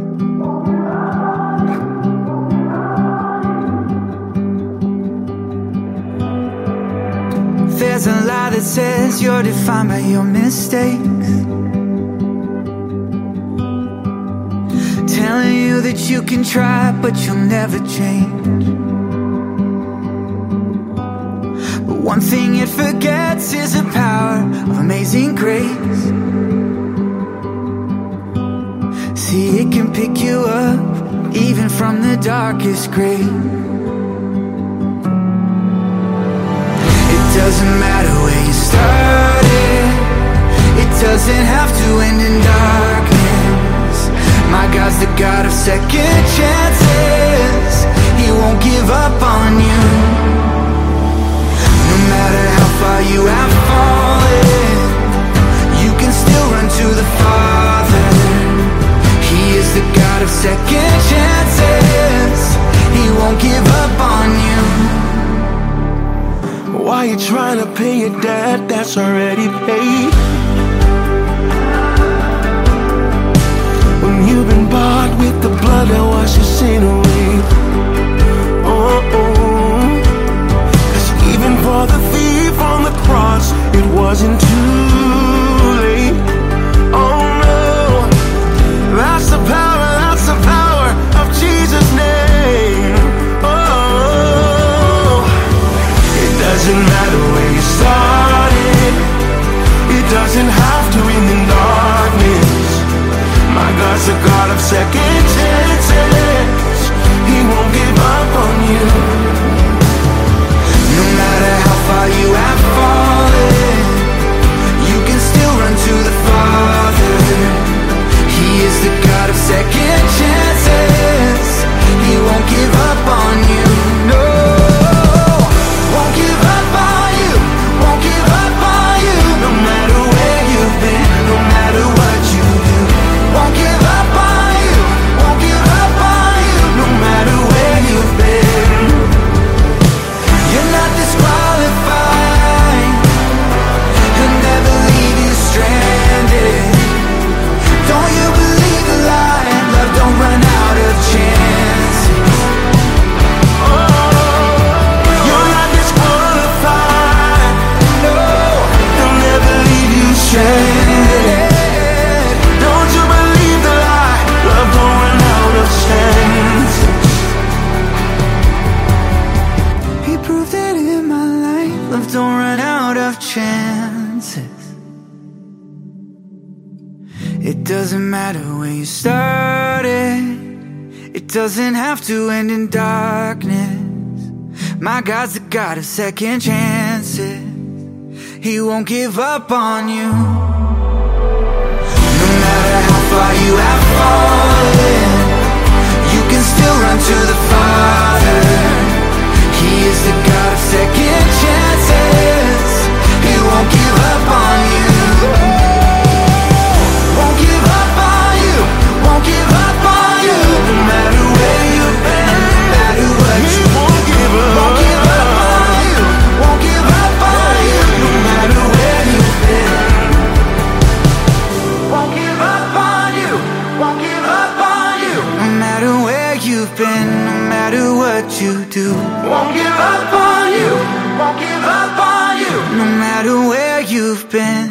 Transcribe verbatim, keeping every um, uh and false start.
There's a lie that says you're defined by your mistakes, telling you that you can try but you'll never change. But one thing it forgets is the power of amazing grace. See, it can pick you up even from the darkest grave. It doesn't matter where you started, it doesn't have to end in darkness. My God's the God of second chances. He won't give up on you. No matter how far you have fallen, you can still run to the Father. He is the God of second chances. He won't give up on you. Why you trying to pay a debt that's already paid, when you've been bought with the blood that washes sin away? Oh, oh. 'Cause even for the thief on the cross, it wasn't too late. Oh no, that's the power, that's the power of Jesus' name. Oh, it doesn't matter where you started, it doesn't have to end in darkness. My God's the God of second chances. He won't give up on you. No matter how far you have fallen, you can still run to the Father. He is the God of second chances. He won't give up on you. No, won't give up on you. Won't give up on you. No matter where you've been, no matter what you do. Won't give up on you. Won't give up on you. No matter where you've been. You're not disqualified. He'll never leave you stranded. Don't you believe the lie? Love don't run out of chances. Oh, you're not disqualified. No, He'll never leave you stranded. Don't you believe the lie? Love don't run out of chances. He proved it in my life. Love don't run out of chances. It doesn't matter where you started, it doesn't have to end in darkness. My God's the God of second chances. He won't give up on you. No matter how far you have fallen, you can still run to the Father. He is the God of second chances. He won't give up on you. Won't give up on you. Won't give up on you. No matter where you've been, no matter what you Won't give up. won't give up on you. Won't give up on you. No matter where you've been. Won't give up on you. Won't give up on you. No matter where you've been, no matter what you do. Won't give up on you. Won't give up on you. No matter where you've been.